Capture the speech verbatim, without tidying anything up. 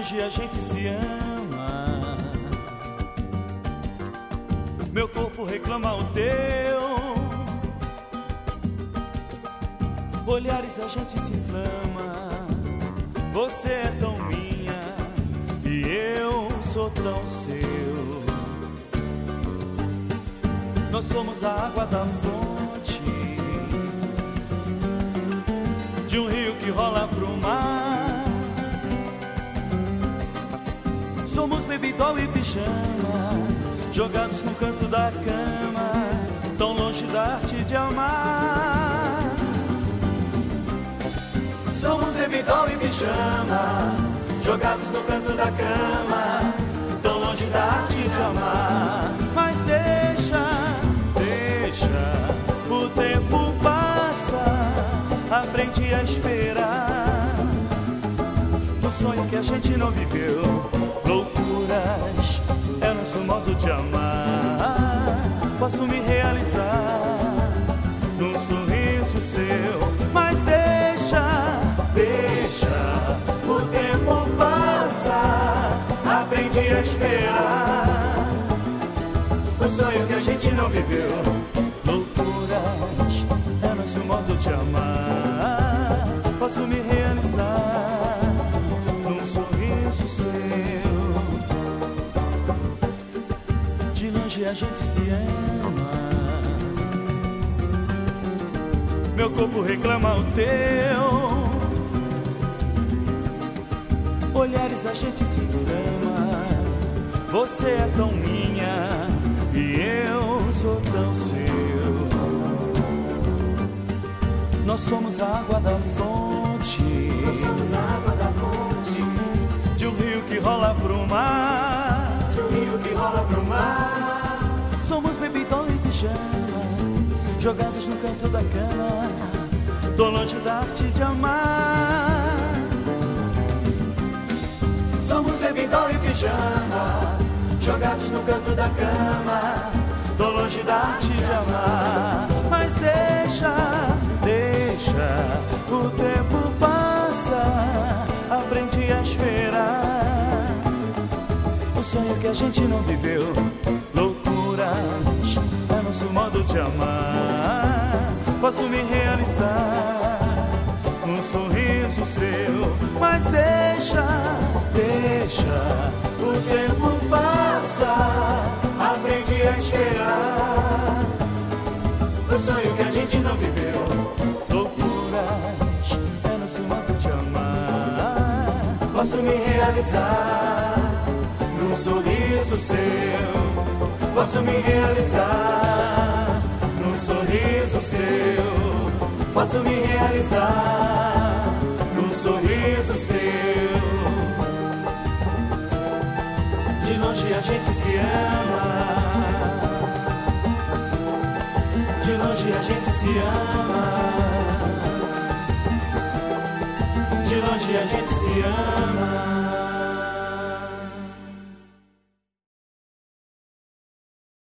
longe a gente se ama. Meu corpo reclama o teu. Olhares a gente se inflama. Você é tão minha e eu sou tão seu. Nós somos a água da fonte de um rio que rola pro mar. Somos baby-doll e pijama, jogados no canto da cama, tão longe da arte de amar. Somos baby-doll e pijama, jogados no canto da cama, tão longe da arte de amar. Mas deixa, deixa, o tempo passa, aprende a esperar. No sonho que a gente não viveu, loucuras é nosso modo de amar. Posso me realizar num sorriso seu. Mas deixa, deixa, o tempo passa, aprende a esperar. O sonho que a gente não viveu, loucuras é nosso modo de amar. Posso me realizar num sorriso seu. De longe a gente se ama. Meu corpo reclama o teu. Olhares a gente se inflama. Você é tão minha e eu sou tão seu. Nós somos a água da fonte. Nós somos a água da fonte de um rio que rola pro mar. De um rio que rola pro mar. Somos baby-doll e pijama, jogados no canto da cama, tô longe da arte de amar. Somos baby-doll e pijama, jogados no canto da cama, tô longe da arte de amar. Mas deixa, deixa, o tempo passa, aprende a esperar. O sonho que a gente não viveu, loucuras é nosso modo de amar. Posso me realizar num sorriso seu. Mas deixa, deixa, o tempo passa, aprende a esperar. O sonho que a gente não viveu, loucuras é nosso modo de amar. Posso me realizar num sorriso seu. Posso me realizar num sorriso seu. Posso me realizar num sorriso seu. De longe a gente se ama. De longe a gente se ama. De longe a gente se ama.